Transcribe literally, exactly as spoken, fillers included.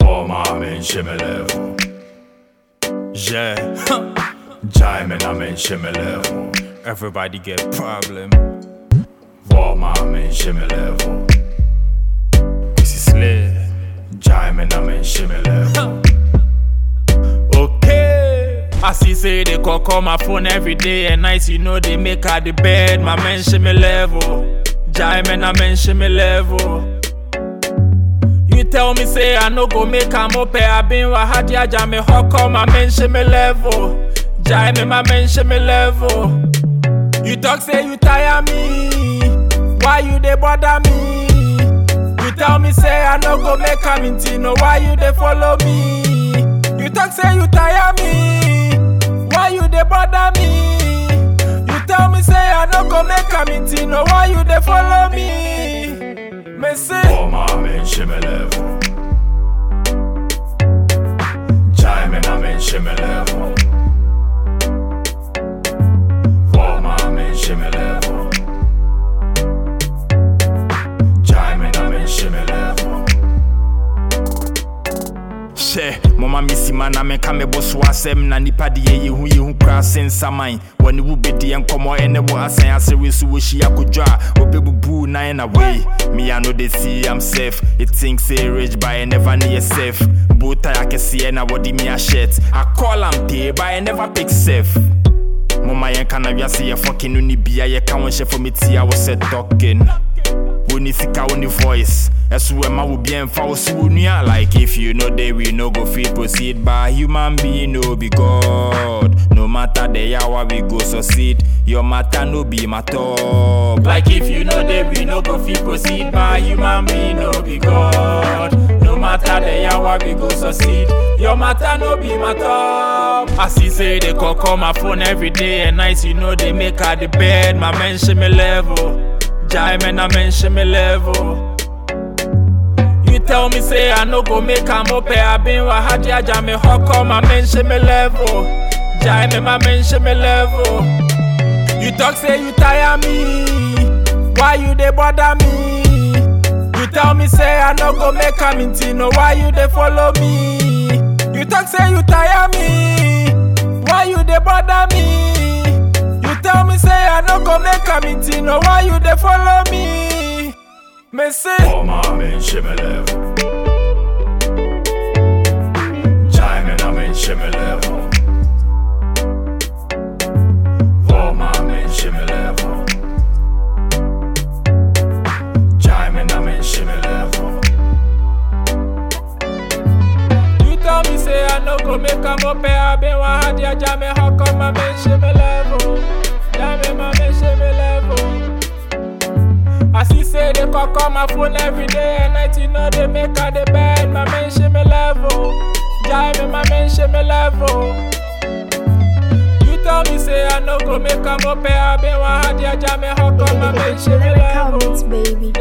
War man shimmy level. Yeah, Jaimin I mean shimmy level. everybody get problem. War man shimmy level. This is lit. Jaimin I mean shimmy level. Okay, I see say they call call my phone every day and night. You know they make her the bed. My man shimmy level. Jaimin I mention me level. You tell me say I no go make am up. I been wahadi aja me hawk on my mention me level. Jaimin my mention me level. You talk say you tire me. Why you dey bother me? You tell me say I no go make am into no. Why you dey follow me? You talk say you tire me. Why you dey bother me? You tell me say I no go make am into no. Why you dey follow me? Me say War man shimmy level. Jaimin I mean shimmy level. War man shimmy level. Jaimin I mean shimmy level. She, mama missy man, I make me boss was em na nipa de ye hu ye hu kra sensa man. When you be the enkomo ene wo asan aseresu wo shi akodwa, obebubu na na way. Me I know they see I'm safe. It thinks say rich but I never near safe. Both I can see na body me a shit. I call am day but I never pick safe. Mama yen kana wi ase ye fucking uni bia ye ka won she for me ti I was said talking. Woni sika woni voice. Esu ema wo bien fa wo su nua. Like if you know they we no go fit proceed by human being no be God. No matter the hour we go succeed. Your matter no be my top. Like if you know they we no go fit proceed by human being no be God. No matter the hour we go succeed. Your matter no be my top. I see say they call call my phone every day and night. You know they make her the bed. My mention me level. Jaimin I mention me level. You tell me say I no go make am up. I been wahadi aja me hawk on my mention me level. Jaimin I mention me level. You talk say you tire me. Why you dey bother me? You tell me say I no go make am into no. Why you dey follow me? You talk say you tire me. Why you dey bother me? You tell me say I no go make am into no. Why you dey follow me? Me say War man shimmy level. Jaimin I mean shimmy level. War man shimmy level. Jaimin I mean shimmy level. you tell me say I no go make am up. I been wahadi aja me hawk on my mention me level. Jaimin my mention me level. I see say they call call my phone every day and night. You know they make her the bed. My mention me level. Jaimin my mention me level. You tell me say I no go make am up. I been wahadi aja me hawk on my mention me level. Comments, baby.